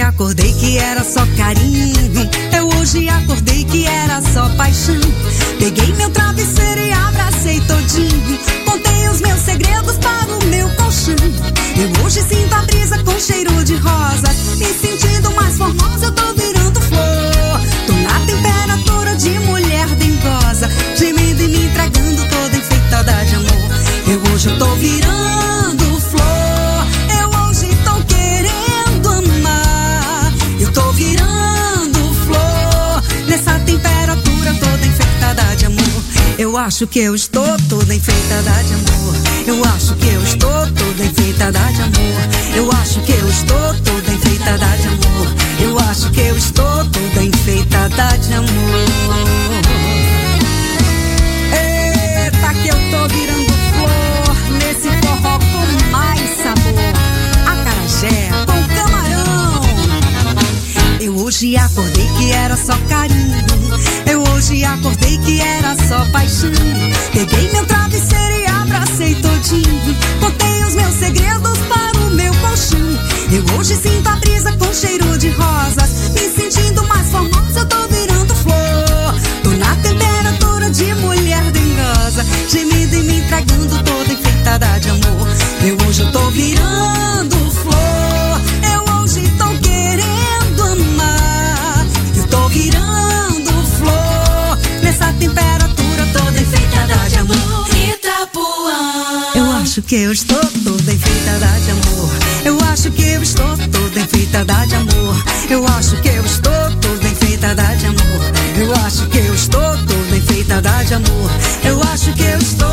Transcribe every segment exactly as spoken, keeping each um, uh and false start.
acordei que era só carinho. Eu hoje acordei que era só paixão. Peguei meu travesseiro e abracei todinho. Contei os meus segredos para o meu colchão. Eu hoje sinto a brisa com cheiro de rosa. Me sentindo mais formosa, eu tô virando flor. Tô na temperatura de mulher dengosa, gemendo e me entregando toda enfeitada de amor. Eu hoje eu tô virando flor. Eu hoje tô querendo amar. Eu tô virando flor nessa temperatura toda enfeitada de amor. Eu acho que eu estou toda enfeitada de amor. Eu acho que eu estou toda enfeitada de amor. Eu acho que eu estou toda enfeitada de amor. Eu acho que eu estou toda enfeitada de amor. Eita, que eu tô virando flor nesse forró com mais sabor. Acarajé com camarão. Eu hoje acordei que era só carinho. Eu hoje acordei que era só paixão. Peguei meu travesseiro e abracei todinho. Contei os meus segredos para o meu colchão. Eu hoje sinto a brisa com cheiro de rosas. Me sentindo mais formosa, eu tô virando flor. Tô na temperatura de mulher dengosa, gemendo e me entregando toda enfeitada de amor. Eu hoje eu tô virando flor. Eu hoje tô querendo amar. Eu tô virando flor nessa temperatura toda enfeitada de amor. Itapuã. Eu acho que eu estou toda enfeitada de amor. Eu acho que eu estou toda enfeitada de amor. Eu acho que eu estou toda enfeitada de amor. Eu acho que eu estou toda enfeitada de amor. Eu acho que eu estou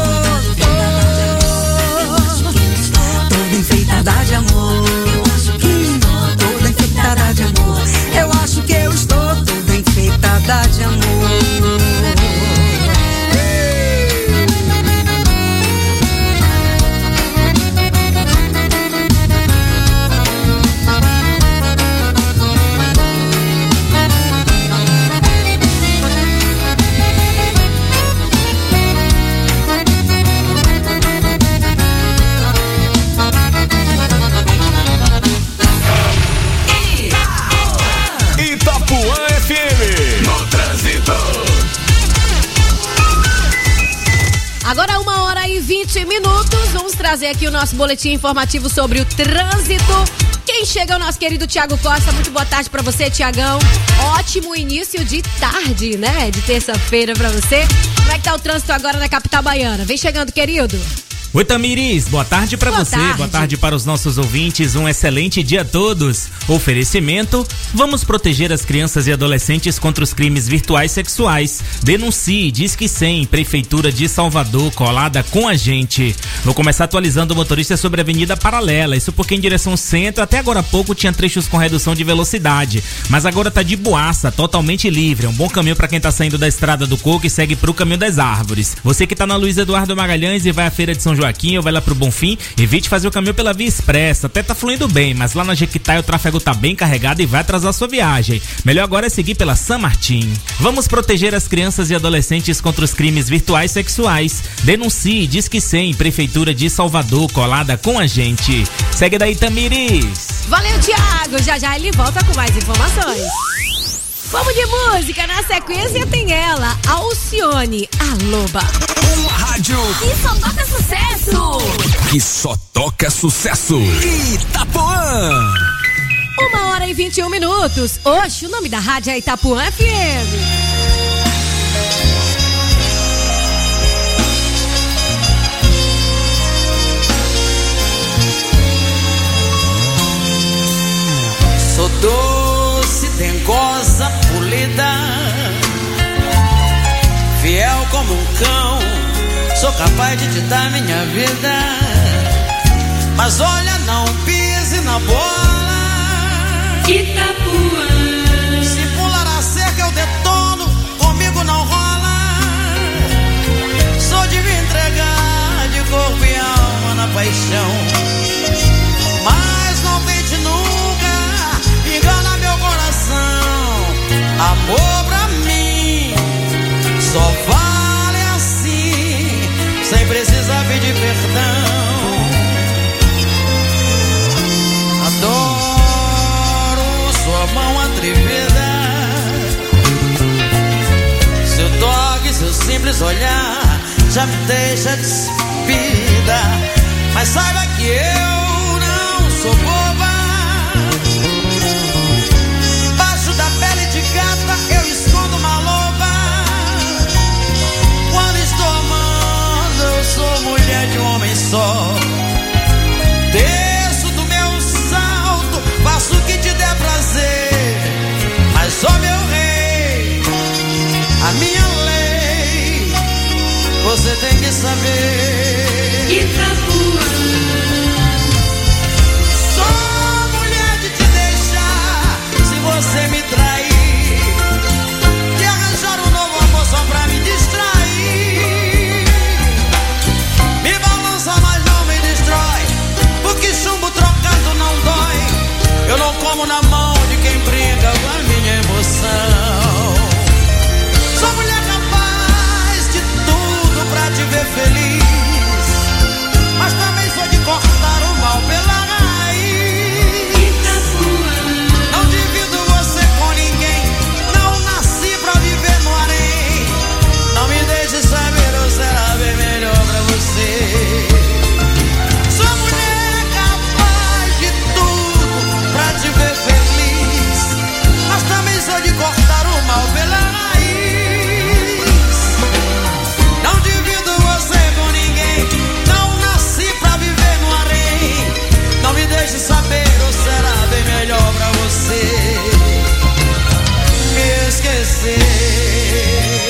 toda enfeitada de amor. Toda enfeitada de amor. Eu acho que eu estou toda enfeitada de amor. Agora uma hora e vinte minutos, vamos trazer aqui o nosso boletim informativo sobre o trânsito. Quem chega é o nosso querido Tiago Costa. Muito boa tarde pra você, Tiagão. Ótimo início de tarde, né? De terça-feira pra você. Como é que tá o trânsito agora na capital baiana? Vem chegando, querido. Oi, Tamiris, boa tarde pra Boa você, tarde. boa tarde para os nossos ouvintes, um excelente dia a todos. Oferecimento, vamos proteger as crianças e adolescentes contra os crimes virtuais sexuais. Denuncie, Disque cem, Prefeitura de Salvador, colada com a gente. Vou começar atualizando o motorista sobre a Avenida Paralela, isso porque em direção centro, até agora há pouco tinha trechos com redução de velocidade, mas agora tá de boaça, totalmente livre, é um bom caminho para quem tá saindo da Estrada do Coco e segue pro Caminho das Árvores. Você que tá na Luiz Eduardo Magalhães e vai à Feira de São João Joaquim, ou vai lá pro Bonfim, evite fazer o caminho pela Via Expressa, até tá fluindo bem, mas lá na Jequitai o tráfego tá bem carregado e vai atrasar sua viagem. Melhor agora é seguir pela São Martim. Vamos proteger as crianças e adolescentes contra os crimes virtuais sexuais. Denuncie, Disque cem, Prefeitura de Salvador, colada com a gente. Segue daí, Tamiris. Valeu, Tiago. Já já ele volta com mais informações. Vamos de música, na sequência tem ela, Alcione, a Loba. Uma rádio que só toca sucesso. Que só toca sucesso. Itapuã. Uma hora e vinte e um minutos. Oxe, o nome da rádio é Itapuã F M. Sou doce, dengosa, polida, fiel como um cão, sou capaz de te dar minha vida. Mas olha, não pise na bola, Itapuã. Se pular a cerca eu detono, comigo não rola. Sou de me entregar de corpo e alma na paixão, mas não tente nunca engana meu coração. Amor pra mim só vale assim, sem precisar pedir perdão. Adoro o sua mão atrevida, seu toque, seu simples olhar já me deixa despida. Mas saiba que eu não sou boba. Baixo da pele de gata eu escondo uma loba. Quando estou amando eu sou mulher de um homem só. Desço do meu salto, faço o que te der prazer, mas sou meu rei, a minha lei, você tem que saber. Itapuã. Sou mulher de te deixar, se você me trair, de arranjar um novo amor só pra me distrair. Me balança, mas não me destrói, porque chumbo trocado não dói. Eu não como na mão de quem brinca com a minha emoção. Sou mulher capaz de tudo pra te ver feliz, mas também sou de cortar o mal pela raiz. Não divido você com ninguém, não nasci pra viver no harém. Não me deixe saber ou será bem melhor pra você. Sou mulher capaz de tudo pra te ver feliz, mas também sou de cortar o mal pela raiz. Não divido você com ninguém, não nasci pra viver no harém. Não me deixe saber ou será bem melhor pra você me esquecer.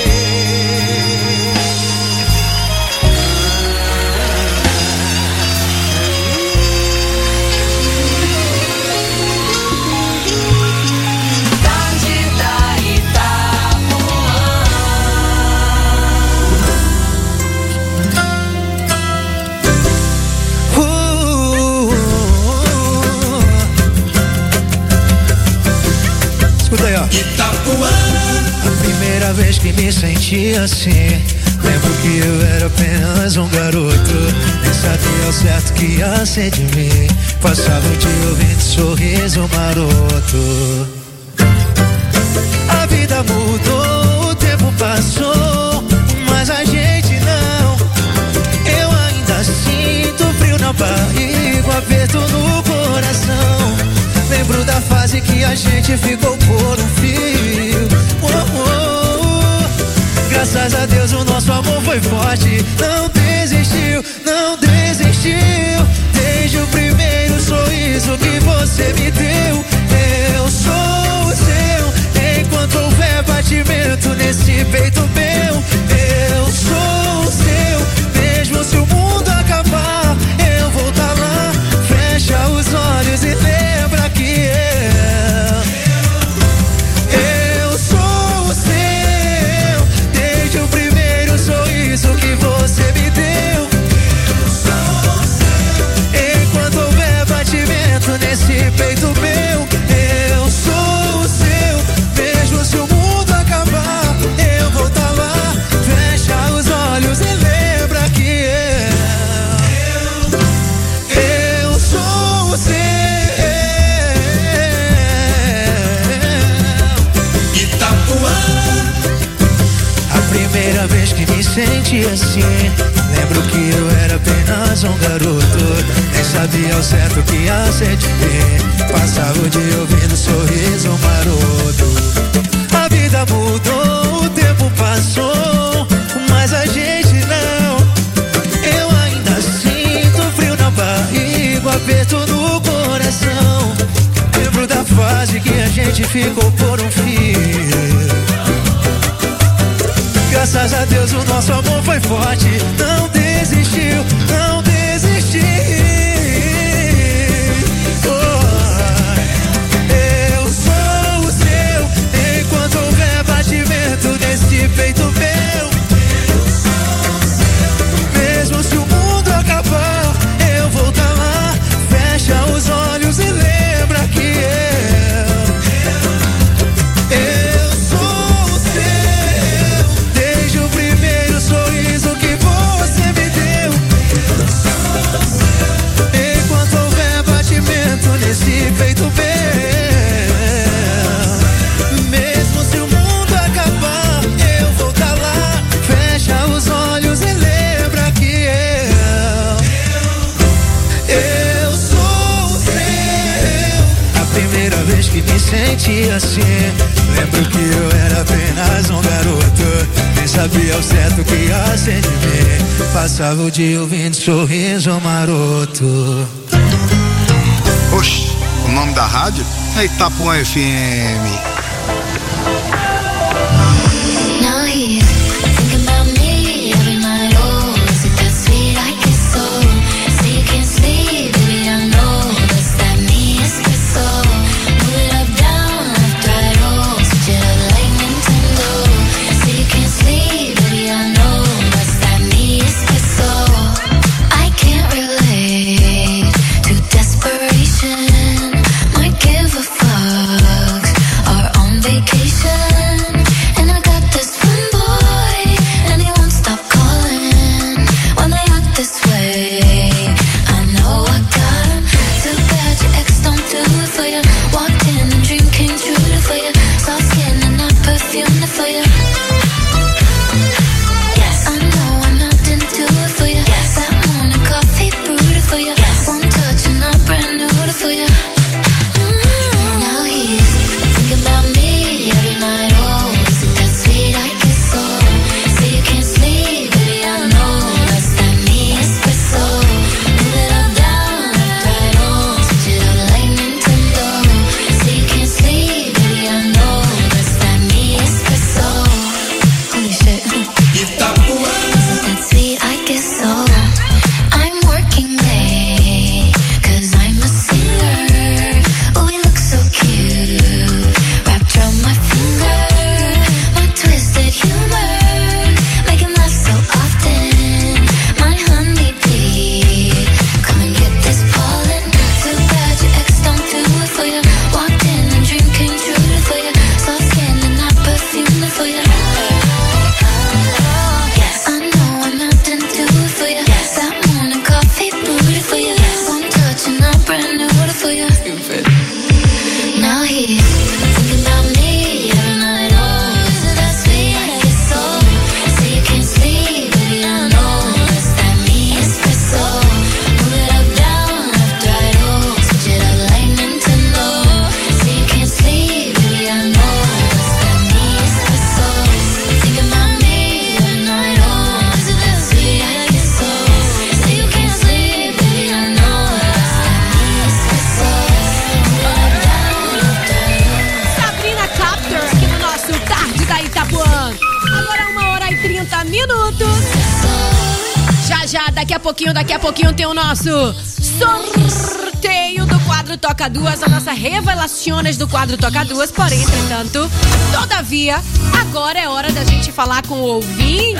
Escuta aí, ó. Itapuã. A primeira vez que me senti assim, lembro que eu era apenas um garoto, nem sabia ao certo que ia ser de mim. Passava o dia ouvindo sorriso maroto. A vida mudou, o tempo passou, mas a gente não. Eu ainda sinto frio na barriga, um aperto no coração. Lembro da fase que a gente ficou por um fio. Oh, oh, oh. Graças a Deus o nosso amor foi forte. Não desistiu, não desistiu. Desde o primeiro sorriso que você me deu. Eu sou o seu, enquanto houver batimento nesse peito meu. Eu sou o seu, mesmo se o mundo acabar, eu vou tá lá. Fecha os olhos e lembra que eu, eu sou o seu, desde o primeiro sorriso que você me deu. Eu sou o seu, enquanto houver batimento nesse peito meu. Eu sou o seu, mesmo se o mundo acabar, eu vou tá lá. Fecha os olhos e lembra que eu, eu sou o seu. A primeira vez que me senti assim, lembro que eu era apenas um garoto, nem sabia ao certo o que ia ser de mim. Passava o dia ouvindo sorriso maroto. A vida mudou, o tempo passou, mas a gente não. Eu ainda sinto frio na barriga, um aperto no coração. Lembro da fase que a gente ficou por um fio. Graças a Deus o nosso amor foi forte. Não desistiu, não desistiu. Oh, eu sou o seu, enquanto houver batimento nesse peito meu. Eu sou o seu, mesmo se o mundo acabar, eu vou tá lá. Fecha os olhos e lembra que eu, eu sou o seu, desde o primeiro sorriso que você me deu. vez que me senti assim, lembro que eu era apenas um garoto, nem sabia ao certo o que ia ser de mim. Passava o dia ouvindo sorriso maroto. Oxe, o nome da rádio é Itapuã F M. Now here, thinking about me every night. Oh, is it that sweet? I guess so. Say you can't sleep, baby, I know that's that me espresso. Move it up, down, left, right, oh, switch it up like Nintendo. Say you can't sleep, baby, I know that's that me espresso. I can't relate to desperation. Might give a fuck. Are on vacation. Daqui a pouquinho, daqui a pouquinho tem o nosso sorteio do quadro Toca Duas, a nossa revelações do quadro Toca Duas. Porém, entretanto, todavia, agora é hora da gente falar com o ouvinte.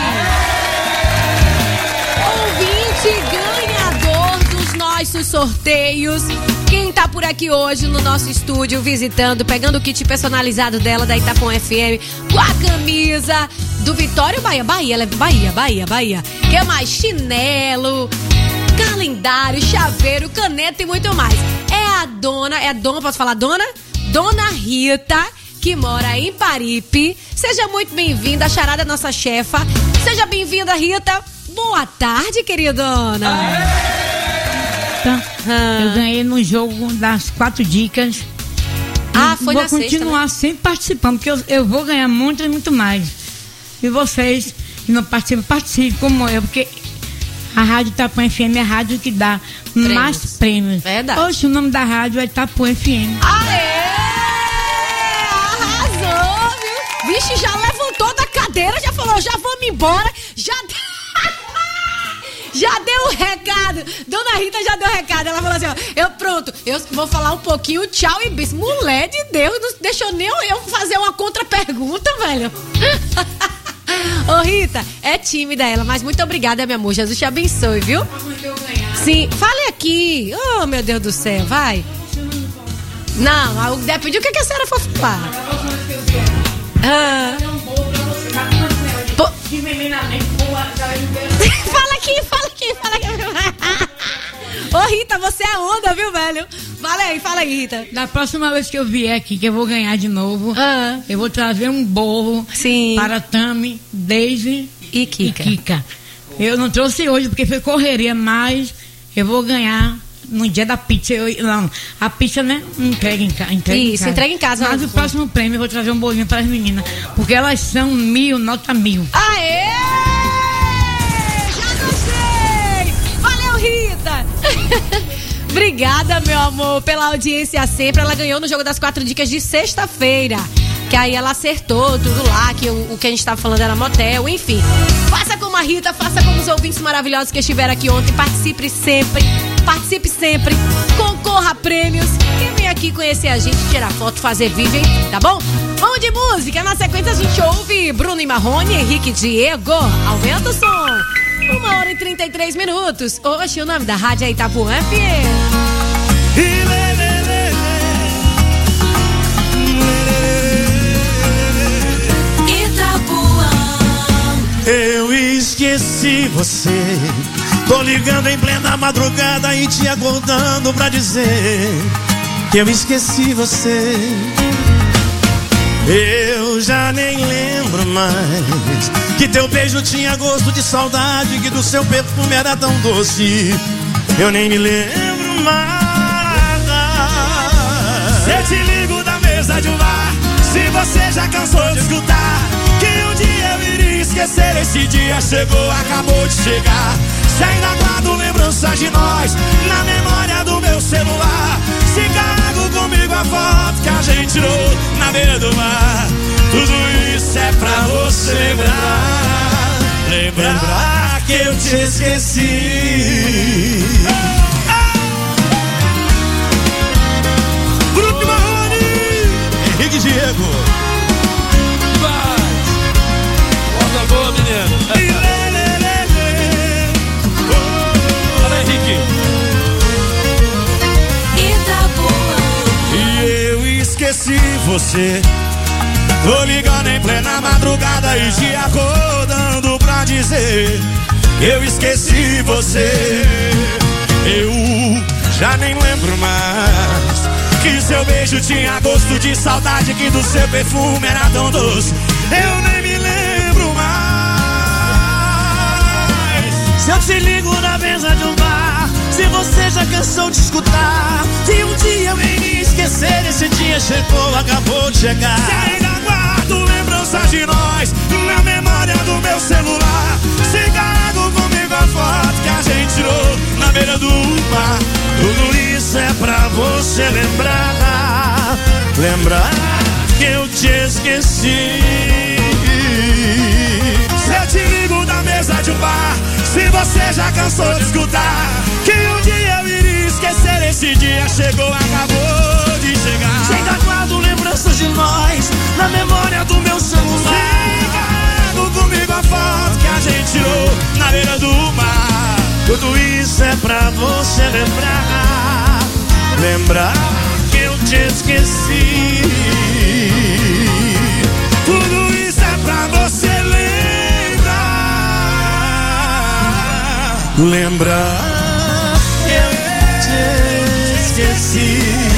Ouvinte ganhador dos nossos sorteios. Quem tá por aqui hoje no nosso estúdio visitando, pegando o kit personalizado dela da Itapuã F M, com a camisa do Vitório Bahia, Bahia, ela é Bahia, Bahia, Bahia. Que mais? Chinelo, calendário, chaveiro, caneta e muito mais. É a dona, é a dona, posso falar dona? Dona Rita, que mora em Paripe. Seja muito bem-vinda, a charada nossa chefa. Seja bem-vinda, Rita. Boa tarde, queridona. Tá. Ah. Eu ganhei no jogo das quatro dicas. Ah, foi vou na sexta, continuar né? sempre participando, porque eu, eu vou ganhar muito e muito mais. E vocês que não participam, participem como eu, porque a Rádio Itapuã F M é a rádio que dá prêmios. mais prêmios. Verdade. Hoje o nome da rádio é Itapuã F M. Aê! Arrasou, viu? Vixe, já levantou da cadeira, já falou, já vamos embora, já... Já deu o recado. Dona Rita já deu o recado. Ela falou assim, ó, eu pronto, eu vou falar um pouquinho, tchau e bis. Mulher de Deus, não deixou nem eu fazer uma contra-pergunta, velho. Ô Rita, é tímida ela, mas muito obrigada, meu amor. Jesus te abençoe, viu? Sim, fale aqui. Oh, meu Deus do céu, vai. Não, depende do que a senhora for falar. Ah. Pô. Fala aqui, fala aqui, fala aqui. Ô Rita, você é onda, viu, velho? Fala aí, fala aí, Rita. Da próxima vez que eu vier aqui, que eu vou ganhar de novo, ah. eu vou trazer um bolo Sim. para Tami, Daisy e Kika. e Kika. Eu não trouxe hoje porque foi correria, mas eu vou ganhar no dia da pizza. Eu, não, a pizza, né? Entrega em, ca, entrega Isso, em casa. entrega em casa. Mas o próximo prêmio eu vou trazer um bolinho para as meninas. Porque elas são mil, nota mil. Aê! Já gostei! Valeu, Rita! Obrigada, meu amor, pela audiência sempre. Ela ganhou no Jogo das Quatro Dicas de sexta-feira. Que aí ela acertou tudo lá, que o, o que a gente tava falando era motel, enfim. Faça como a Rita, faça como os ouvintes maravilhosos que estiveram aqui ontem. Participe sempre, participe sempre, concorra a prêmios e vem aqui conhecer a gente, tirar foto, fazer vídeo, hein? Tá bom? Vamos de música, na sequência a gente ouve Bruno e Marrone, Henrique Diego. Aumenta o som. Uma hora e trinta e três minutos. Hoje o nome da rádio é Itapuã F M. Eu esqueci você. Tô ligando em plena madrugada e te acordando pra dizer que eu esqueci você. Eu já nem lembro mais que teu beijo tinha gosto de saudade, que do seu perfume era tão doce. Eu nem me lembro mais. Se eu te ligo da mesa de um bar, se você já cansou de escutar que um dia eu iria esquecer, esse dia chegou, acabou de chegar. Se ainda guardo lembranças de nós na memória do meu celular, se carrego comigo a foto que a gente tirou na beira do mar, tudo isso é pra você lembrar, lembrar que eu te esqueci. Bruno e Marrone, Henrique Diego. Volta boa, menino. Olha, Henrique. E eu esqueci você. Tô ligando em plena madrugada e te acordando pra dizer eu esqueci você. Eu já nem lembro mais que seu beijo tinha gosto de saudade, que do seu perfume era tão doce. Eu nem me lembro mais. Se eu te ligo na mesa de um bar, se você já cansou de escutar que um dia eu iria esquecer, esse dia chegou, acabou de chegar. Se ainda guardo lembranças de nós na memória do meu celular, se carrego comigo a foto que a gente tirou na beira do mar, tudo isso é pra você lembrar, lembrar que eu te esqueci. Se eu te ligo da mesa de um bar, se você já cansou de escutar que um dia eu iria esquecer, esse dia chegou, acabou de chegar. Se ainda guardo lembranças de nós na memória do meu celular, se carrego comigo a foto que a gente tirou na beira do mar, tudo isso é pra você lembrar, lembrar que eu te esqueci. Tudo isso é pra você lembrar, lembrar que eu te esqueci.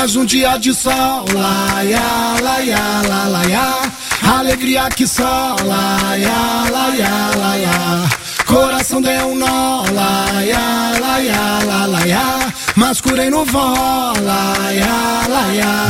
Mais um dia de sol, laia, laia, la, laia. Alegria que só, laia, laia, laia. Coração deu um nó, laia, laia, la, laia. Mas curei no vó, laia, laia.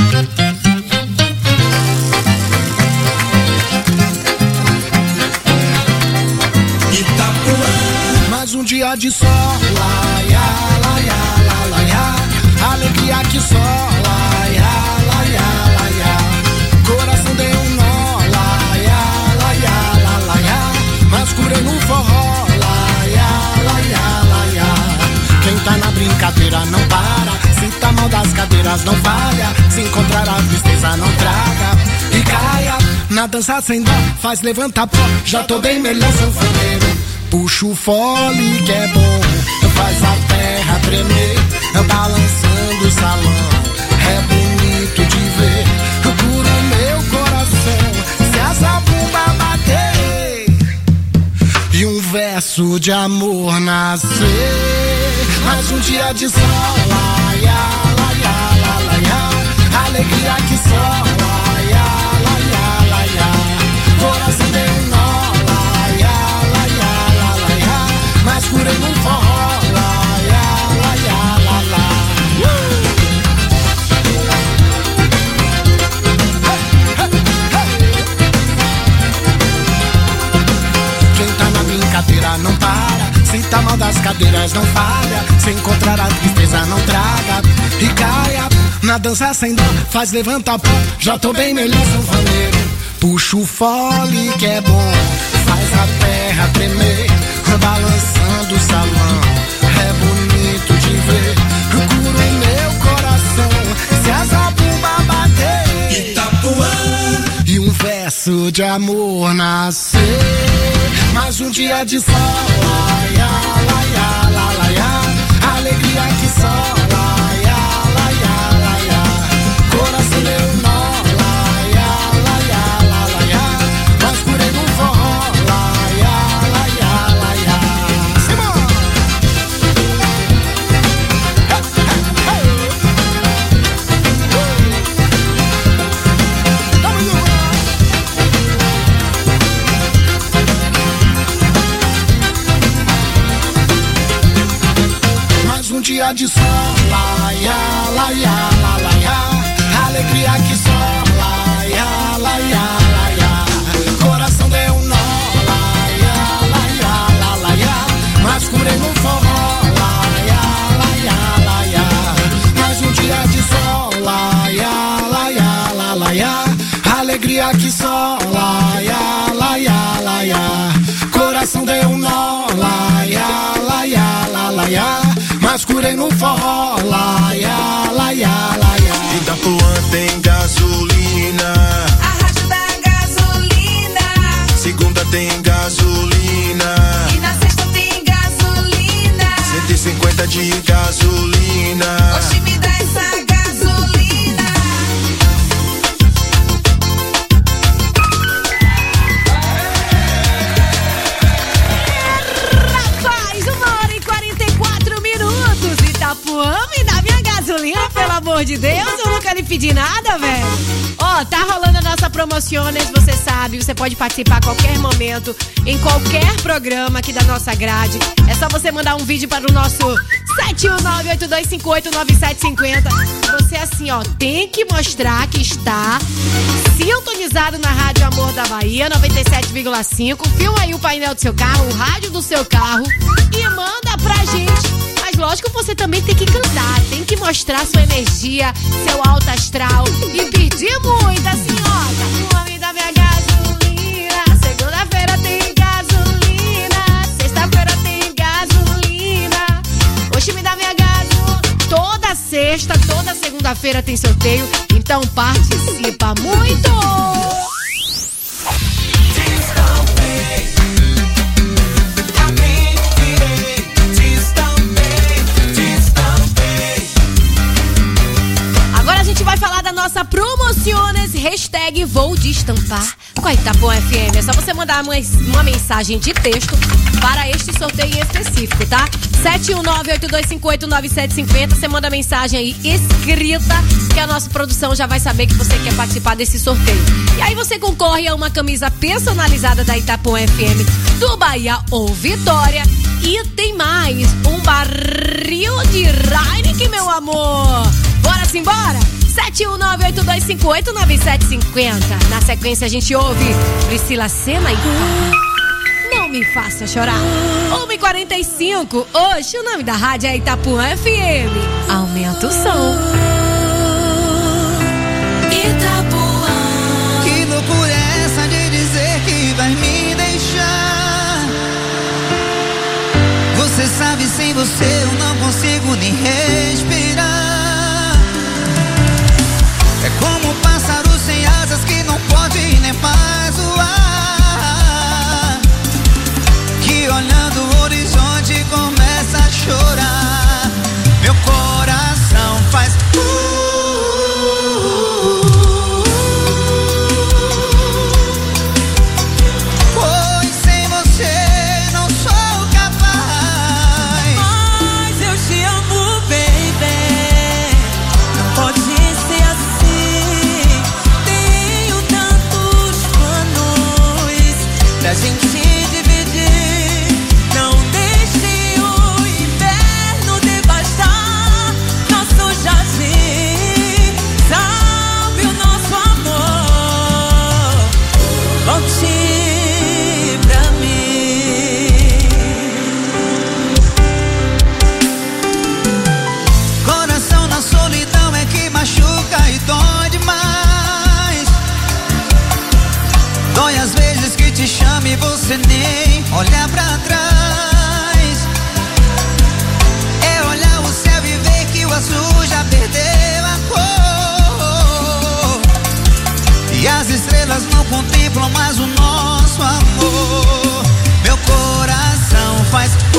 Mais um dia de sol, laia, laia, la, laia. Alegria que só, laia, laia, laia. Coração deu um nó, laia, laia, la, laia. Mas curei no forró, laia, laia, laia. Quem tá na brincadeira não para, se tá mal das cadeiras não falha, se encontrar a tristeza não traga e caia. Na dança sem dó, faz levantar pó, já tô bem melhor sanfoneiro. Puxa o fole que é bom, faz a terra tremer, balançando o salão, é bonito de ver, cura o meu coração, se a zabumba bater, e um verso de amor nascer, mais um dia de sol, laia, laia, la, laia, alegria que só, laia, laia, laia, coração deu um nó, mas curei num forró, laia, laia, la, la. Uh! Quem tá na brincadeira não para, se tá mal das cadeiras não falha, se encontrar a tristeza não traga e caia. Na dança sem dó, faz levantar pó, já tô bem melhor sanfoneiro. Puxa o fole que é bom, faz a terra tremer, balançando o salão, é bonito de ver, cura o meu coração, se a zabumba bater, Itapuã, e um verso de amor nascer, mais um dia de sol, laia, laia, la, laia, alegria que só, laia, laia, laia, coração deu nó, laia, laia, la, laia, mas curei no forró, laia, laia, laia. Mais um dia de sol, laia, laia, la, laia, alegria que só, laia, laia, laia, coração deu um nó, laia, laia, la, laia, mas curei no forró, laia, laia, laia, mais um dia de sol, laia, laia, la, laia, alegria que só, laia, laia, laia, coração deu um nó, laia, laia, la, laia, mas curei no forró, laia, laia, laia. Itapuã tem gasolina, A rádio da gasolina. segunda tem gasolina, E na sexta tem gasolina. cento e cinquenta de gasolina. Oxe, me dá essa gasolina. Rapaz, uma hora e quarenta e quatro minutos. Itapuã, me dá minha gasolina, pelo amor de Deus. Eu nunca lhe pedi nada, velho. Ó, tá rolando a nossa promociones, você sabe. Você pode participar a qualquer momento, em qualquer programa aqui da nossa grade. É só você mandar um vídeo para o nosso sete um nove, oito dois cinco oito, nove sete cinco zero. Você, assim, ó, tem que mostrar que está sintonizado na Rádio Amor da Bahia, noventa e sete vírgula cinco. Filma aí o painel do seu carro, o rádio do seu carro e manda pra gente. Mas lógico, você também tem que cantar, tem que mostrar sua energia, seu alto astral e pedir muito, assim, ó. Itapuã, me dá minha gasolina. Segunda-feira tem gasolina, sexta-feira tem gasolina. Hoje me dá minha gasolina. Toda sexta, toda segunda-feira tem sorteio, então participa muito! Agora a gente vai falar da nossa promociones, hashtag vou destampar, com a Itapuã F M. É só você mandar uma, uma mensagem de texto para este sorteio em específico, tá? sete um nove, oito dois cinco oito, nove sete cinco zero. Você manda mensagem aí escrita, que a nossa produção já vai saber que você quer participar desse sorteio. E aí você concorre a uma camisa personalizada da Itapuã F M do Bahia ou Vitória. E tem mais, um barril de Heineken, meu amor. Bora simbora? sete um nove, oito dois cinco oito, nove sete cinco zero. Na sequência a gente ouve Priscila Senna e Não Me Faça Chorar. uma e quarenta e cinco. Hoje o nome da rádio é Itapuã F M. Aumenta o som. Itapuã. Que loucura é essa de dizer que vai me deixar? Você sabe, sem você eu não consigo nem respirar. É como um pássaro sem asas que não pode nem mais voar, que olhando o horizonte começa a chorar. Meu coração faz uh, pois sem você não sou capaz. Mas eu te amo, baby. Não pode ser assim. Tenho tantos planos pra gente dividir. Não deixe o inverno devastar nosso jardim. Salve o nosso amor. Volte pra mim. Coração na solidão é que machuca e dói demais. Dói às vezes que te chama e você nem olha pra trás. É olhar o céu e ver que o azul já perdeu a cor, e as estrelas não contemplam mais o nosso amor. Meu coração faz uh,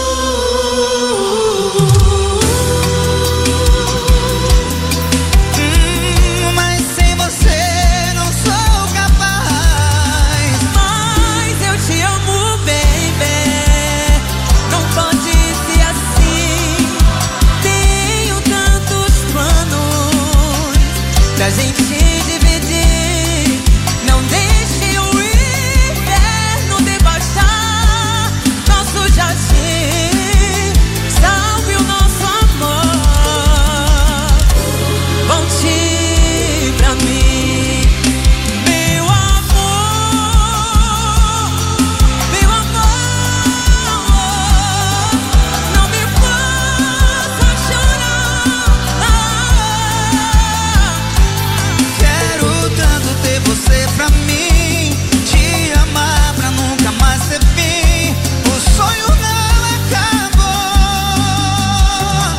hum, mas sem você não sou capaz. Mas eu te amo, baby. Não pode ser assim. Tenho tantos planos pra gente dividir. Não deixe o inverno devastar nosso jardim. Salve o nosso amor. Volte pra mim, meu amor, meu amor. Não me faça chorar. Quero tanto ter você pra mim, te amar pra nunca mais ter fim. O sonho não acabou.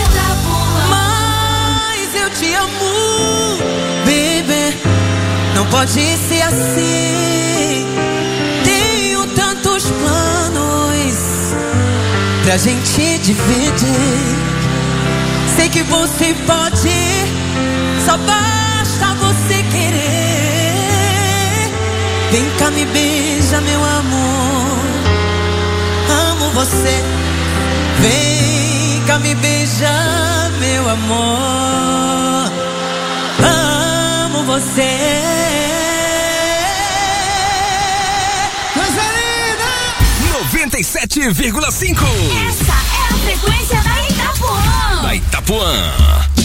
Mas eu te amo, baby. Não pode ser assim. Tenho tantos planos pra gente dividir. Sei que você pode, só basta você querer. Vem cá, me beija, meu amor. Amo você. Vem cá, me beija, meu amor. Amo você. Coisa linda! noventa e sete vírgula cinco. Essa é a frequência da Itapuã. Da Itapuã.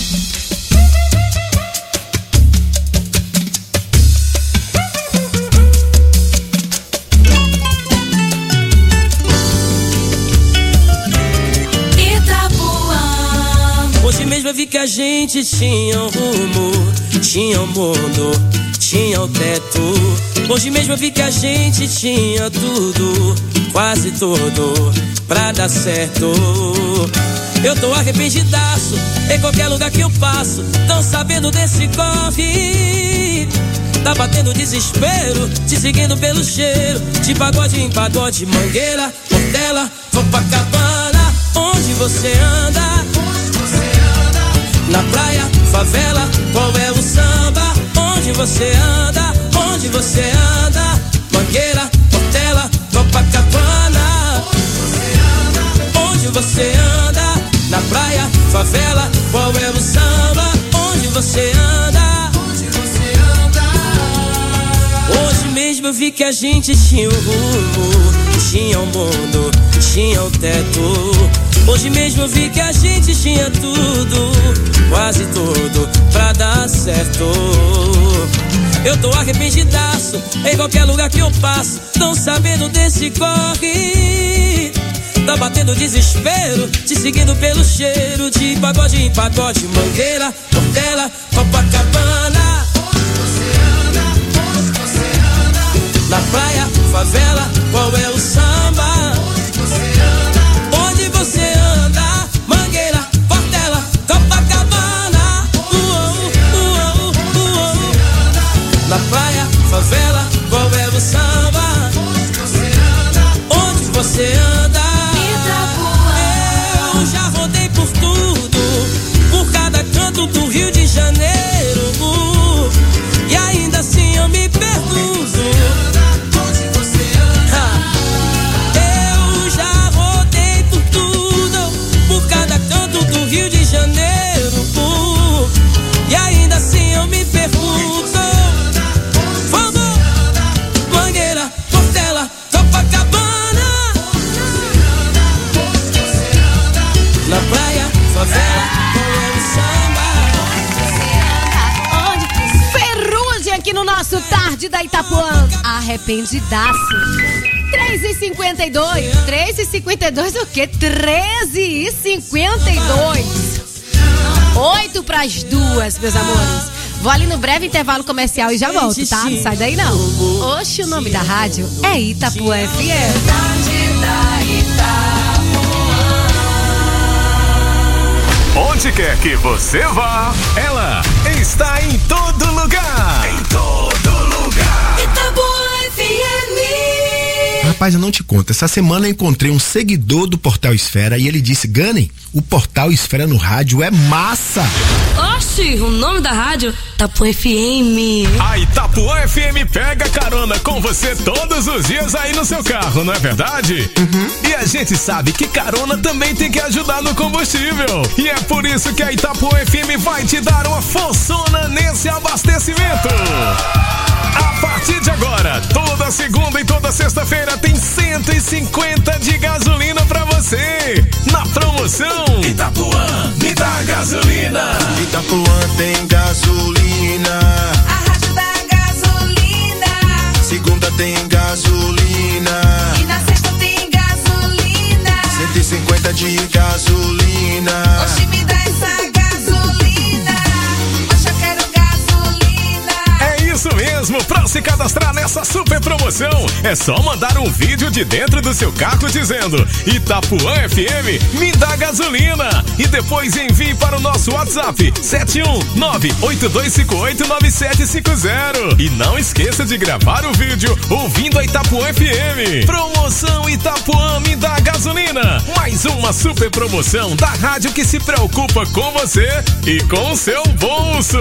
Itapuã. Hoje mesmo eu vi que a gente tinha um rumo, tinha um mundo, tinha o teto. Hoje mesmo eu vi que a gente tinha tudo, quase tudo, pra dar certo. Eu tô arrependidaço em qualquer lugar que eu passo. Tão sabendo desse corre, tá batendo desespero, te seguindo pelo cheiro, de pagode em pagode, Mangueira, Portela, Copacabana. Onde você anda? Na praia, favela, qual é o samba? Onde você anda? Onde você anda? Mangueira, Portela, Copacabana. Onde você anda? Na praia, favela, qual é o samba? Onde você anda? Onde você anda? Hoje mesmo eu vi que a gente tinha um rumo, tinha um mundo, tinha um teto. Hoje mesmo eu vi que a gente tinha tudo, quase tudo, pra dar certo. Eu tô arrependidaço, em qualquer lugar que eu passo, tão sabendo desse corre. Tá batendo desespero, te seguindo pelo cheiro, de pagode em pagode, Mangueira, Portela, Copacabana. Onde você anda? Onde você anda? Na praia, favela, qual é o samba? Onde você anda? Onde você anda? Mangueira, Portela, Copacabana. Uou, uou, uou. Na praia, favela, qual é o samba? Onde você anda? Onde você anda? Eu já rodei por tudo, por cada canto do Rio de Janeiro, e ainda assim eu me pergunto, onde você anda? Eu já rodei por tudo, por cada canto do Rio de Janeiro, e ainda assim eu me pergunto. Vamos! Mangueira, Portela, Copacabana. Na praia, favela, qual é o samba? Onde? Ferrugem aqui no nosso Tarde da Itapuã. Arrependidaço. três e cinquenta e dois. três e cinquenta e dois o quê? treze e cinquenta e dois. oito pras duas, meus amores. Vou ali no breve intervalo comercial e já volto, tá? Não sai daí não. Oxe, o nome da rádio é Itapuã F M. Tarde da Itapuã. Onde quer que você vá, ela está em todo lugar. Em todo lugar. Itapuã F M. Rapaz, eu não te conto. Essa semana eu encontrei um seguidor do Portal Esfera e ele disse: Gani, o Portal Esfera no rádio é massa. Oxi, o nome da rádio? Itapuã F M. A Itapuã F M pega carona com você todos os dias aí no seu carro, não é verdade? Uhum. E a gente sabe que carona também tem que ajudar no combustível. E é por isso que a Itapuã F M vai te dar uma forçona nesse abastecimento. A partir de agora, toda segunda e toda sexta-feira tem cento e cinquenta de gasolina pra você. Na promoção Itapuã, me dá gasolina. Itapuã tem gasolina. A rádio da gasolina. Segunda tem gasolina. E na sexta tem gasolina. cento e cinquenta de gasolina. Oxi, me dá essa gasolina. Oxe, eu quero gasolina. É isso mesmo, pra se cadastrar nessa super promoção, é só mandar um vídeo de dentro do seu carro dizendo Itapuã F M, me dá gasolina. E depois envie para o nosso WhatsApp sete um nove oito dois cinco oito nove sete cinco zero. E não esqueça de gravar o vídeo ouvindo a Itapuã F M. Promoção Itapuã, me dá gasolina. Mais uma super promoção da rádio que se preocupa com você e com o seu bolso.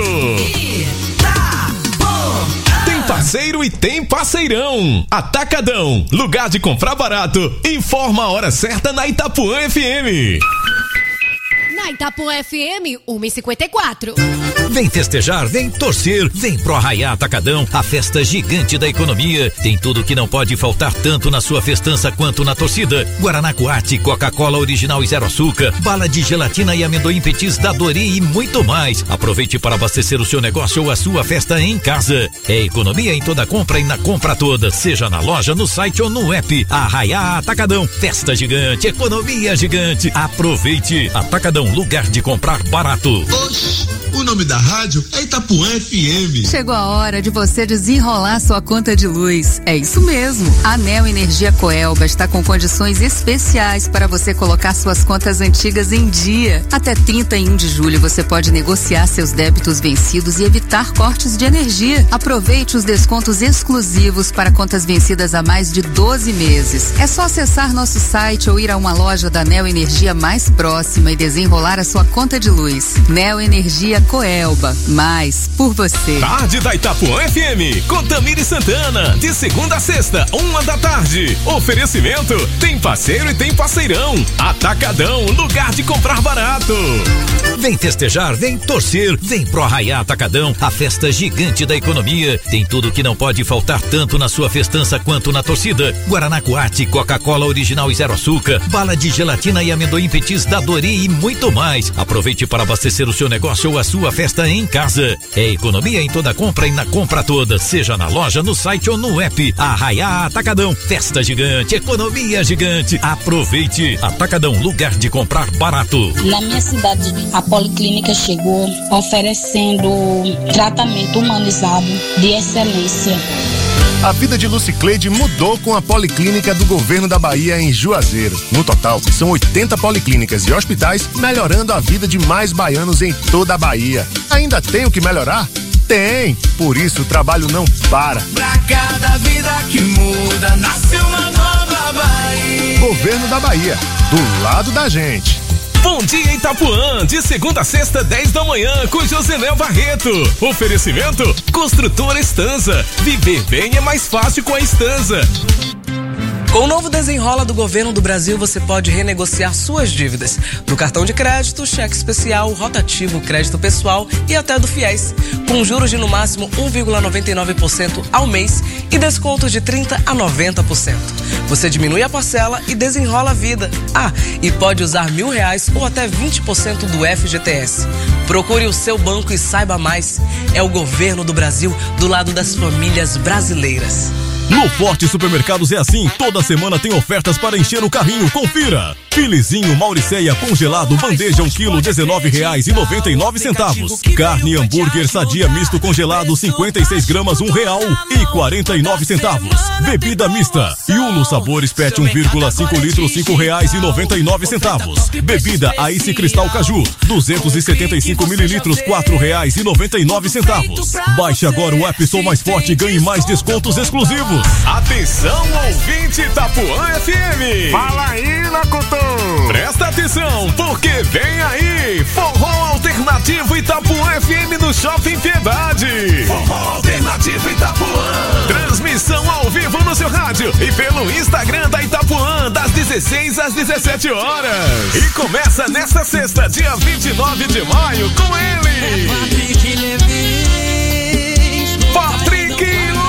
Tem parceiro e tem parceirão. Atacadão, lugar de comprar barato. Informa a hora certa na Itapuã F M. Na Itapuã F M, uma e cinquenta e quatro. Vem festejar, vem torcer, vem pro Arraiá Atacadão, a festa gigante da economia. Tem tudo que não pode faltar tanto na sua festança quanto na torcida. Guaraná Coate, Coca-Cola original e zero açúcar, bala de gelatina e amendoim petis da Dori e muito mais. Aproveite para abastecer o seu negócio ou a sua festa em casa. É economia em toda compra e na compra toda, seja na loja, no site ou no app. Arraiá Atacadão, festa gigante, economia gigante. Aproveite. Atacadão, lugar de comprar barato. Oxi, o nome da rádio é Itapuã F M. Chegou a hora de você desenrolar sua conta de luz. É isso mesmo. A Neo Energia Coelba está com condições especiais para você colocar suas contas antigas em dia. Até trinta e um de julho você pode negociar seus débitos vencidos e evitar cortes de energia. Aproveite os descontos exclusivos para contas vencidas há mais de doze meses. É só acessar nosso site ou ir a uma loja da Neo Energia mais próxima e desenrolar controlar a sua conta de luz. Neo Energia Coelba, mais por você. Tarde da Itapuã F M, com Tamiri Santana, de segunda a sexta, uma da tarde. Oferecimento, tem parceiro e tem parceirão. Atacadão, lugar de comprar barato. Vem festejar, vem torcer, vem pro Arraiá Atacadão, a festa gigante da economia. Tem tudo que não pode faltar tanto na sua festança quanto na torcida. Guaraná Coate, Coca-Cola original e zero açúcar, bala de gelatina e amendoim petis da Dori e muito mais. Aproveite para abastecer o seu negócio ou a sua festa em casa. É economia em toda compra e na compra toda, seja na loja, no site ou no app. Arraiá Atacadão, festa gigante, economia gigante. Aproveite. Atacadão, lugar de comprar barato. Na minha cidade, a Policlínica chegou oferecendo tratamento humanizado de excelência. A vida de Lucicleide mudou com a Policlínica do Governo da Bahia em Juazeiro. No total, são oitenta policlínicas e hospitais melhorando a vida de mais baianos em toda a Bahia. Ainda tem o que melhorar? Tem! Por isso o trabalho não para. Pra cada vida que muda, nasce uma nova Bahia. Governo da Bahia, do lado da gente. Bom dia Itapuã, de segunda a sexta, dez da manhã, com Josenel Barreto. Oferecimento, Construtora Estanza. Viver bem é mais fácil com a Estanza. Com o novo Desenrola do Governo do Brasil, você pode renegociar suas dívidas no cartão de crédito, cheque especial, rotativo, crédito pessoal e até do Fiéis, com juros de no máximo um vírgula noventa e nove por cento ao mês e descontos de trinta a noventa por cento. Você diminui a parcela e desenrola a vida. Ah, e pode usar mil reais ou até vinte por cento do F G T S. Procure o seu banco e saiba mais. É o Governo do Brasil do lado das famílias brasileiras. No Forte Supermercados é assim, toda semana tem ofertas para encher o carrinho, confira. Filezinho Mauriceia congelado, bandeja um quilo, dezenove reais e noventa e nove centavos. Carne hambúrguer sadia misto congelado, cinquenta e seis gramas, um real e quarenta e nove centavos. Bebida mista, Yulo Sabores Pet um vírgula cinco litros, cinco reais e noventa e nove centavos. Bebida Aíce Cristal Caju, duzentos e setenta e cinco mililitros, quatro reais e noventa e nove centavos. Baixe agora o app Sou Mais Forte e ganhe mais descontos exclusivos. Atenção, ouvinte Itapuã F M. Fala aí, locutor. Presta atenção, porque vem aí Forró Alternativo Itapuã F M no Shopping Piedade. Forró Alternativo Itapuã. Transmissão ao vivo no seu rádio e pelo Instagram da Itapuã, das dezesseis às dezessete horas. E começa nesta sexta, dia vinte e nove de maio, com ele. Patrick Levi. Patrick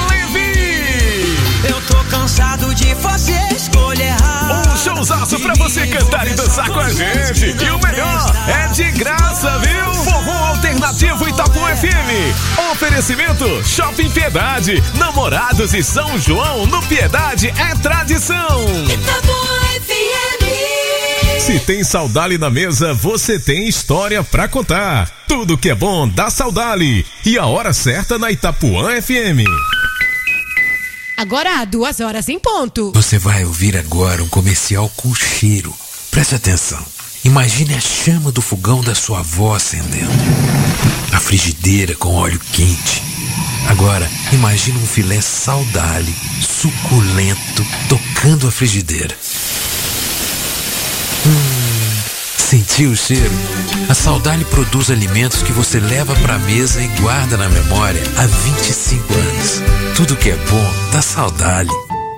Eu tô cansado de fazer escolha errada. Um showzaço pra você cantar e dançar com a gente. E o melhor, é de graça, viu? Forró Alternativo Itapuã F M. Oferecimento Shopping Piedade. Namorados e São João no Piedade é tradição. Itapuã F M. Se tem Saudale na mesa, você tem história pra contar. Tudo que é bom dá Saudale. E a hora certa na Itapuã F M. Agora, duas horas em ponto. Você vai ouvir agora um comercial com cheiro. Preste atenção. Imagine a chama do fogão da sua avó acendendo. A frigideira com óleo quente. Agora, imagine um filé Saudale, suculento, tocando a frigideira. Hum, sentiu o cheiro? A Saudale produz alimentos que você leva pra mesa e guarda na memória há vinte e cinco anos. Tudo que é bom dá Saudale.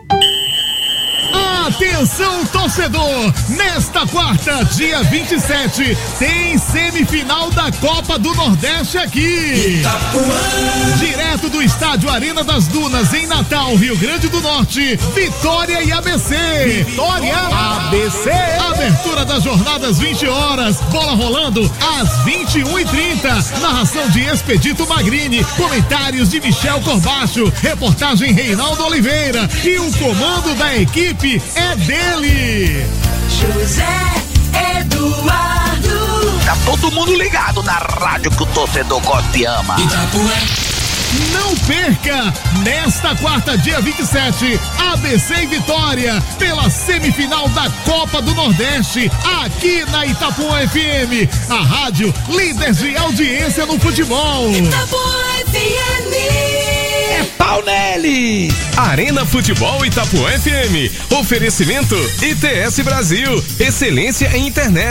Atenção, torcedor! Nesta quarta, dia vinte e sete, tem semifinal da Copa do Nordeste aqui. Itapuã. Direto do estádio Arena das Dunas, em Natal, Rio Grande do Norte, Vitória e A B C. Vitória, A B C. Abertura das jornadas vinte horas, bola rolando às vinte e uma e trinta. Narração de Expedito Magrini, comentários de Michel Corbacho, reportagem Reinaldo Oliveira e o comando da equipe é dele, José Eduardo. Tá todo mundo ligado na rádio que o torcedor gosta e ama. Itapuã. Não perca! Nesta quarta, dia vinte e sete, A B C e Vitória, pela semifinal da Copa do Nordeste, aqui na Itapuã F M, a rádio líder de audiência no futebol. Itapuã F M. É pau neles! Arena Futebol Itapuã F M. Oferecimento I T S Brasil. Excelência em internet.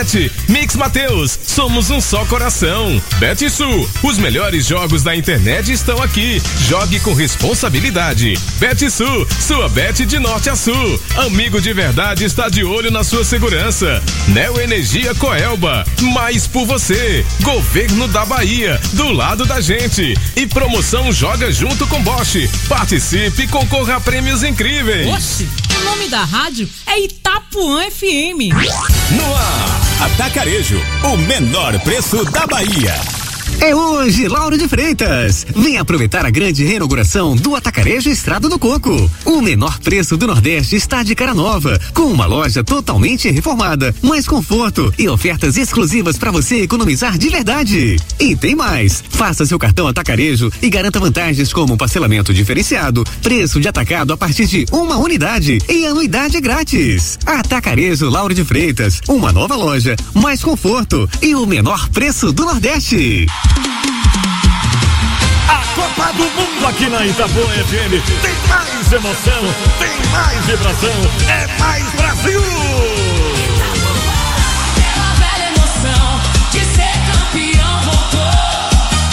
Mix Mateus, somos um só coração. Betsul, os melhores jogos da internet estão aqui. Jogue com responsabilidade. Betsul, sua bet de norte a sul. Amigo de verdade está de olho na sua segurança. Neo Energia Coelba, mais por você. Governo da Bahia, do lado da gente. E promoção Joga Junto com Bosch. Participe e concorra a prêmios incríveis. Oxe, o nome da rádio é Itapuã F M. No ar, Atacarejo, o menor preço da Bahia. É hoje, Lauro de Freitas. Vem aproveitar a grande reinauguração do Atacarejo Estrada do Coco. O menor preço do Nordeste está de cara nova, com uma loja totalmente reformada, mais conforto e ofertas exclusivas para você economizar de verdade. E tem mais. Faça seu cartão Atacarejo e garanta vantagens como parcelamento diferenciado, preço de atacado a partir de uma unidade e anuidade grátis. Atacarejo Lauro de Freitas, uma nova loja, mais conforto e o menor preço do Nordeste. A Copa do Mundo aqui na Itapuã F M tem mais emoção, tem mais vibração, é mais Brasil! Pela velha emoção de ser campeão voltou,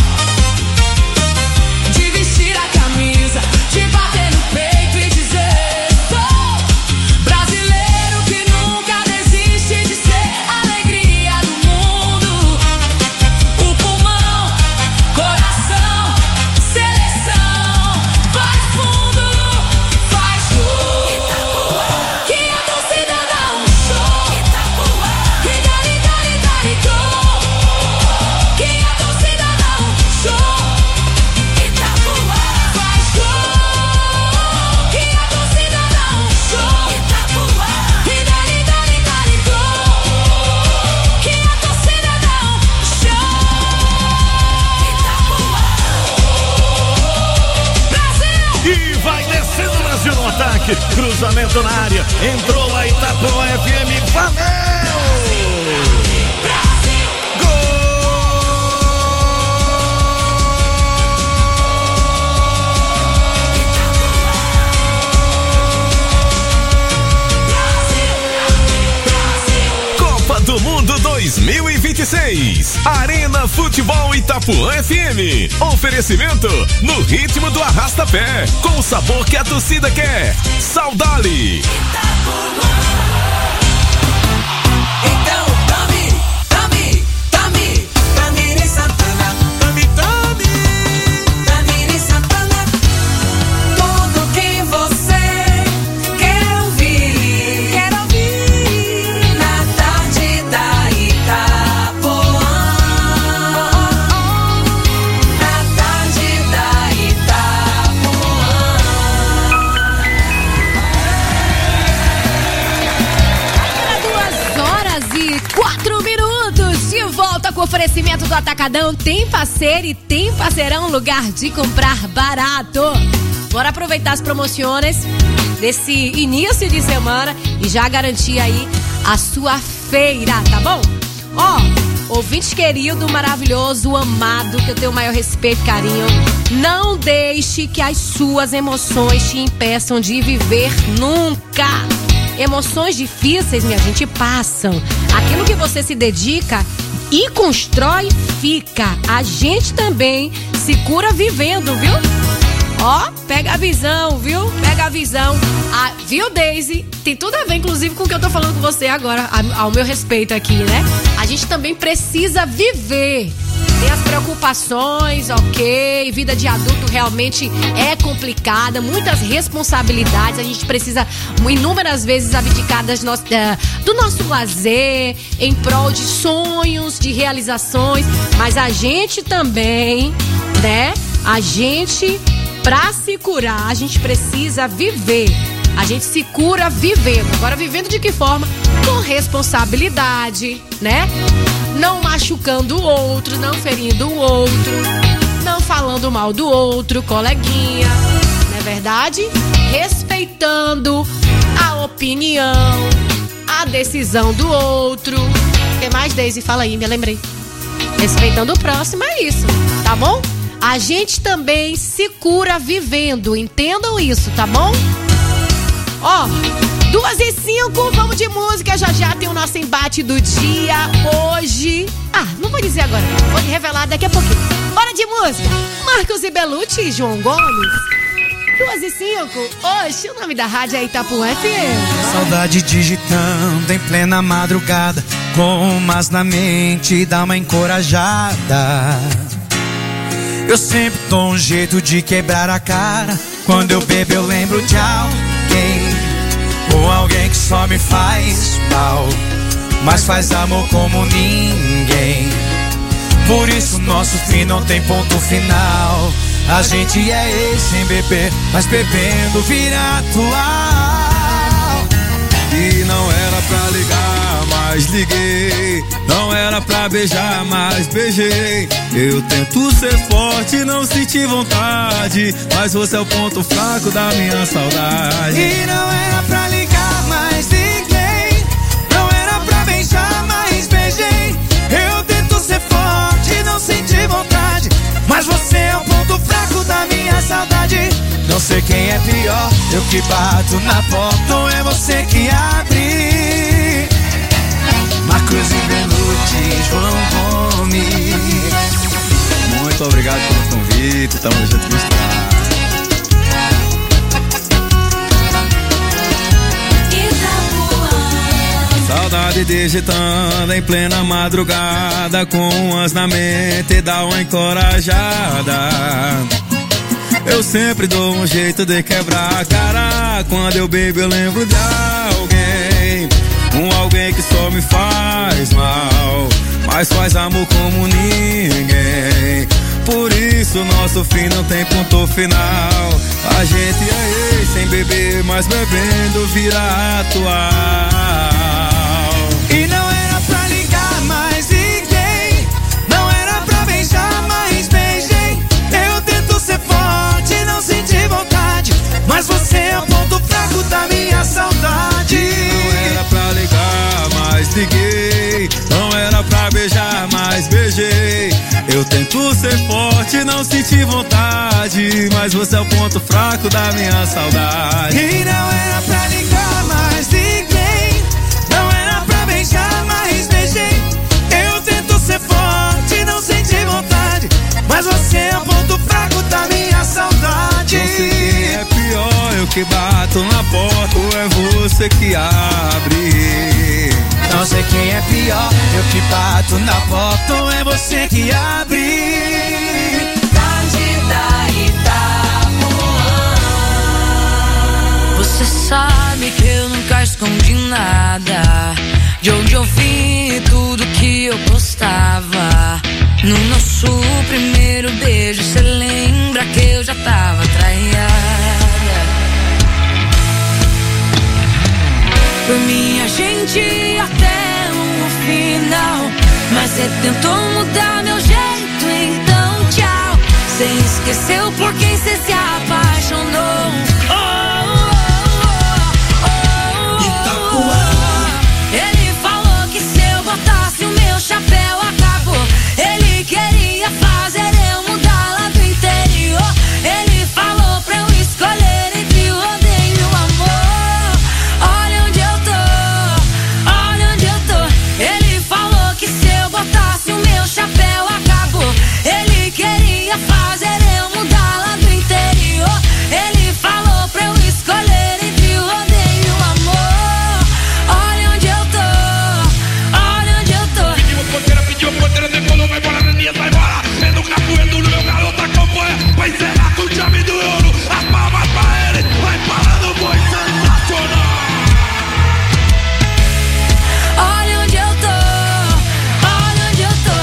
de vestir a camisa, de bater no peito e dizer sou brasileiro que nunca desiste de ser a alegria do mundo, o pulmão, coração, seleção, faz fundo, faz gol, que a torcida dá um show, que dali, dali, dali, gol, que a torcida dá um show, faz gol, que a torcida dá um show, que dali, dali, dali, gol, que a torcida dá um show. E vai descendo o Brasil no ataque, cruzamento na área, entrou a Itapuã F M, valeu! Copa do Mundo dois mil e vinte e seis. Arena Futebol Itapuã F M. Oferecimento no ritmo do arrasta-pé, com o sabor que a torcida quer. Saudade. Então, tome, tome, tome, Tamires Santana, tome, tome, Tamires Santana, tudo que você quer ouvir, quer ouvir, na tarde da Itapuã, na tarde da Itapuã. Duas horas e quatro minutos de volta com o oferecimento do Atacadão. Tem parceiro e tem parceirão, lugar de comprar barato. Bora aproveitar as promoções desse início de semana e já garantir aí a sua feira, tá bom? Ó, ouvinte querido, maravilhoso, amado, que eu tenho o maior respeito e carinho, não deixe que as suas emoções te impeçam de viver nunca. Emoções difíceis, minha gente, passam. Aquilo que você se dedica e constrói, fica. A gente também se cura vivendo, viu? Ó, pega a visão, viu? Pega a visão. Ah, viu, Daisy? Tem tudo a ver, inclusive, com o que eu tô falando com você agora, a- ao meu respeito aqui, né? A gente também precisa viver. Tem as preocupações, ok. Vida de adulto realmente é complicada, muitas responsabilidades. A gente precisa inúmeras vezes abdicar das no, da, do nosso lazer em prol de sonhos, de realizações. Mas a gente também, né? A gente, pra se curar, a gente precisa viver. A gente se cura vivendo. Agora, vivendo de que forma? Com responsabilidade, né? Não machucando o outro, não ferindo o outro, não falando mal do outro, coleguinha, não é verdade? Respeitando a opinião, a decisão do outro. O que mais, Daisy? Fala aí, me lembrei. Respeitando o próximo, é isso, tá bom? A gente também se cura vivendo, entendam isso, tá bom? Ó, duas e cinco, vamos de música. Já já tem o nosso embate do dia hoje. Ah, não vou dizer agora, não. Vou revelar daqui a pouquinho. Bora de música. Marcos e Belucci e João Gomes. duas e cinco, hoje o nome da rádio é Itapuã F M. Saudade digitando em plena madrugada, com umas na mente, dá uma encorajada. Eu sempre dou um jeito de quebrar a cara. Quando eu bebo eu lembro de alguém, ou alguém que só me faz mal, mas faz amor como ninguém. Por isso nosso fim não tem ponto final. A gente é ex sem beber, mas bebendo vira atual. E não era pra ligar, mas liguei. Não era pra beijar, mas beijei. Eu tento ser forte, não senti vontade, mas você é o ponto fraco da minha saudade. E não era pra ligar, mas liguei. Não era pra beijar, mas beijei. Eu tento ser forte, não senti vontade, mas você é o ponto fraco da minha saudade. Não sei quem é pior, eu que bato na porta ou é você que abre. Marcos e Belucci, João Gomes. Muito obrigado pelo convite, tamo junto no estado. Saudade digitando em plena madrugada, com umas na mente, dá uma encorajada. Eu sempre dou um jeito de quebrar a cara. Quando eu bebo eu lembro de alguém, um alguém que só me faz mal, mas faz amor como ninguém. Por isso nosso fim não tem ponto final. A gente é ex sem beber, mas bebendo vira atual. E não era pra ligar, mas liguei. Não era pra beijar, mas beijei. Eu tento ser forte, não senti vontade, mas você é o ponto fraco da minha saudade. Não era pra ligar, mas liguei. Não era pra beijar, mas beijei. Eu tento ser forte, não senti vontade, mas você é o ponto fraco da minha saudade. E não era pra ligar, mas liguei. Não era pra beijar, mas beijei. Eu tento ser forte, não senti vontade, mas você é o ponto fraco da minha saudade. Não sei quem é pior, eu que bato na porta ou é você que abre. Não sei quem é pior, eu que bato na porta ou é você que abre. Candida Itapuã. Você sabe que eu nunca escondi nada, de onde eu vim, tudo que eu postava. No nosso primeiro beijo, cê lembra que eu já tava traiada. Por mim a gente ia até o final, mas cê tentou mudar meu jeito, então tchau. Cê esqueceu por quem cê se apaixonou. Oh, oh, oh, oh, Itapuã. Ele falou que se eu botasse o meu chapéu acabou. Ele queria fazer eu mudar lá do interior. Ele falou pra eu escolher entre o rodeio e o amor. Olha onde eu tô, olha onde eu tô. Ele falou que se eu botasse o meu chapéu acabou. Ele queria fazer eu mudar lá do interior. Ele falou pra eu escolher entre o rodeio e o amor. Olha onde eu tô, olha onde eu tô. Pediu ponteira, pediu ponteira, decolou, vai embora, Neninha, sai embora. Sendo capoeiro no meu garoto acompanha. Vai encerrar com chave do ouro. As palmas pra ele, vai parando, foi sensacional. Olha onde eu tô, olha onde eu tô.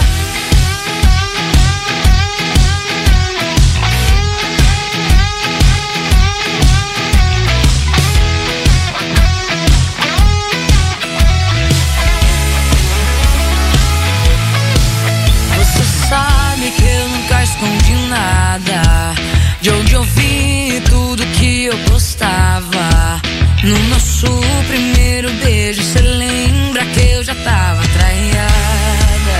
Você sabe que eu nunca escondi nada, de onde eu vim, tudo que eu postava. No nosso primeiro beijo, cê lembra que eu já tava traiada.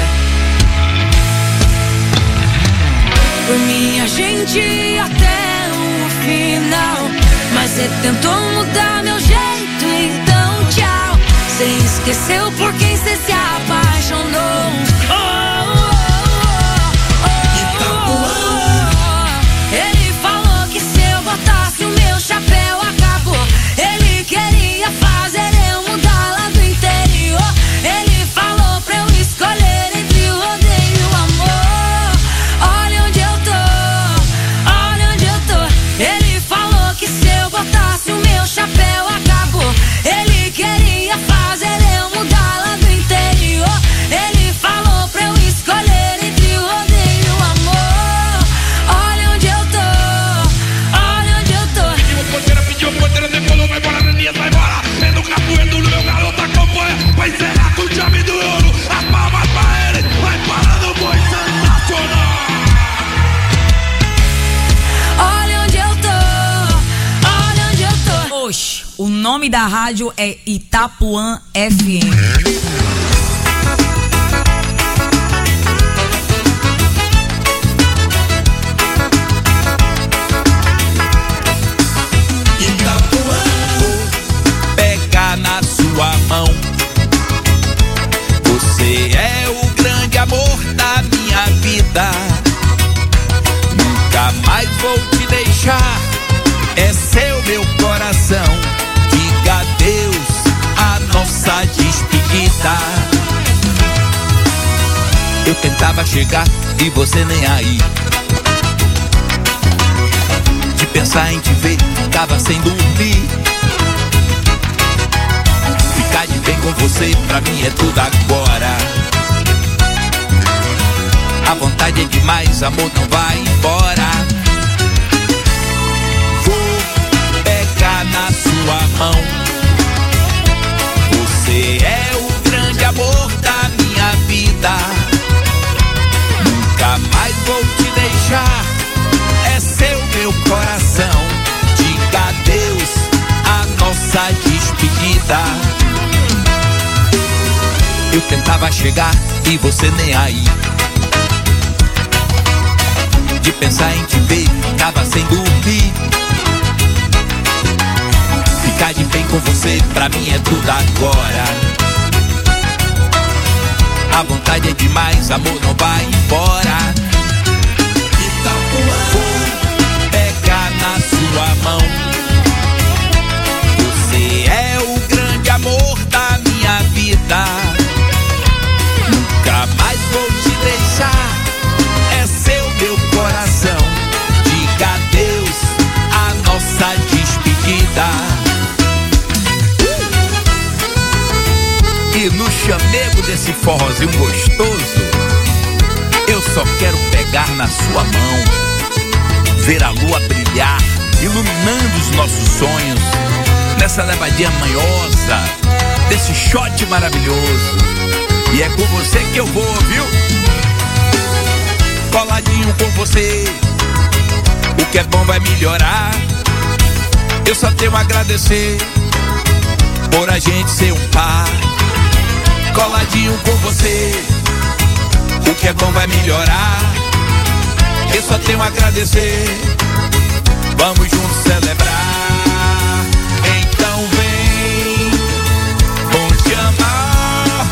Por mim a gente ia até o final, mas Você tentou mudar meu jeito, então tchau. Você esqueceu por quem você se apaixonou. Oh, oh, oh, oh, oh. Ele falou que se eu botasse o meu chapéu acabou. Ele queria fazer eu mudar lá do interior. Ele falou pra eu escolher entre o rodeio e o amor. Olha onde eu tô, olha onde eu tô. Ele falou que se eu botasse o meu chapéu acabou. Ele queria fazer eu mudar lá do interior. Ele falou pra eu escolher entre o rodeio e o amor. Olha onde eu tô, olha onde eu tô. Pediu porteira, pediu porteira, decolou, vai embora, Danias, vai embora. É no capoeiro, meu garoto acompanha. Vai encerrar com chave do ouro. As palmas pra ele, vai parar no boi sensacional. Olha onde eu tô, olha onde eu tô. Oxe, o nome da rádio é Itapuã F M. Pega na sua mão. Você é o grande amor da minha vida. Nunca mais vou te deixar. É seu meu coração. Diga adeus a nossa despedida. Eu tentava chegar e você nem aí. De pensar em te ver, ficava sem dormir. Ficar de bem com você, pra mim é tudo agora. A vontade é demais, amor, não vai embora. Vou pegar na sua mão. Você é o grande amor da minha vida. Nunca mais vou te deixar. É seu meu coração. Diga adeus a nossa despedida. Eu tentava chegar e você nem aí. De pensar em te ver, ficava sem dormir. Ficar de bem com você, pra mim é tudo agora. A vontade é demais, amor, não vai embora. Vou pegar na sua mão. Você é o grande amor da minha vida. Nunca mais vou te deixar. É seu meu coração. Diga adeus a nossa despedida. E no chamego desse forrozinho gostoso, eu só quero pegar na sua mão, ver a lua brilhar, iluminando os nossos sonhos, nessa levadinha manhosa, desse shot maravilhoso. E é com você que eu vou, viu? Coladinho com você, o que é bom vai melhorar. Eu só tenho a agradecer por a gente ser um par. Coladinho com você, o que é bom vai melhorar. Eu só tenho a agradecer. Vamos juntos celebrar. Então vem, vou te amar.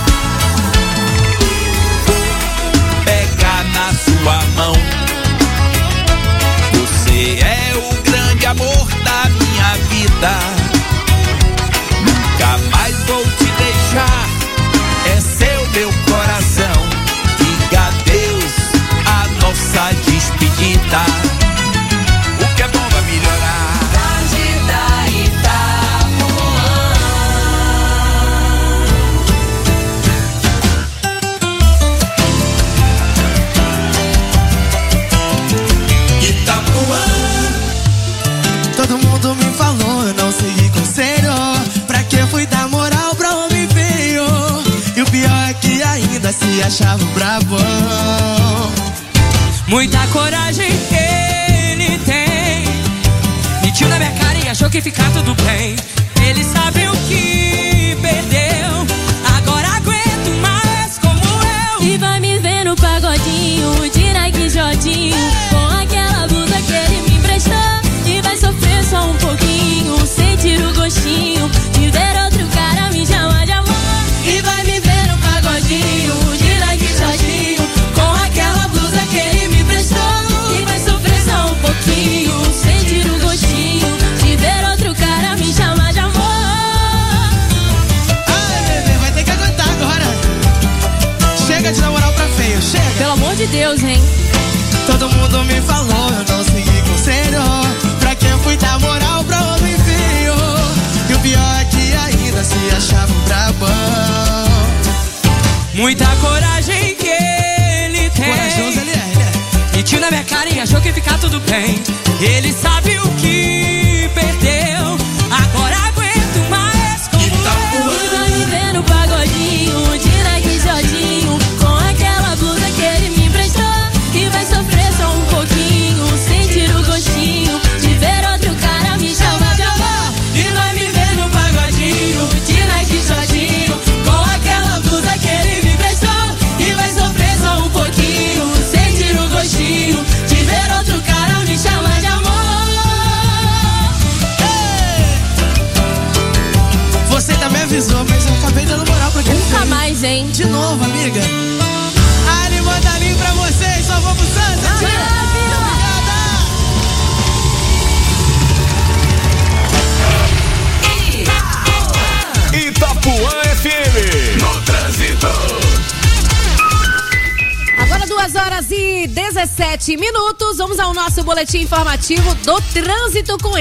Vou pegar na sua mão. Você é o grande amor da minha vida. Nunca mais vou te deixar. É seu meu coração. Diga adeus a nossa despedida. O que é bom vai melhorar. Tarde da Itapuã. Itapuã. Todo mundo me falou, eu não segui conselho. Pra que fui dar moral pra homem feio? E o pior é que ainda se achava brabão. Muita coragem ele tem. Mentiu na minha cara e achou que ficar tudo bem. Ele sabe o que perdeu. Agora aguento mais como eu. E vai me ver no pagodinho de Nike Jodinho, com aquela blusa que ele me emprestou. E vai sofrer só um pouquinho. muita coragem que ele tem. Corajoso ele é, né? Mentiu na minha cara e achou que ia ficar tudo bem. Ele sabe o que perdeu, agora aguento mais como eu. E vai me ver no pagodinho, de Nike Jodinho, com aquela blusa que ele me emprestou. E vai sofrer só um pouquinho, sentir o gostinho de ver outro cara me chamar de amor. E vai me ver no pagodinho, de Nike Jodinho, com aquela blusa que ele me emprestou. E vai sofrer só um pouquinho, sentir o gostinho de ver outro cara me chamar de amor. Você também avisou, mas eu acabei dando moral pra quem Nunca fez. mais, hein? De novo, amiga. Ali manda ali pra vocês, só vamos Santa. Tira. Itapuã F M. No trânsito. Agora duas horas e dezessete minutos. Vamos ao nosso boletim informativo do trânsito com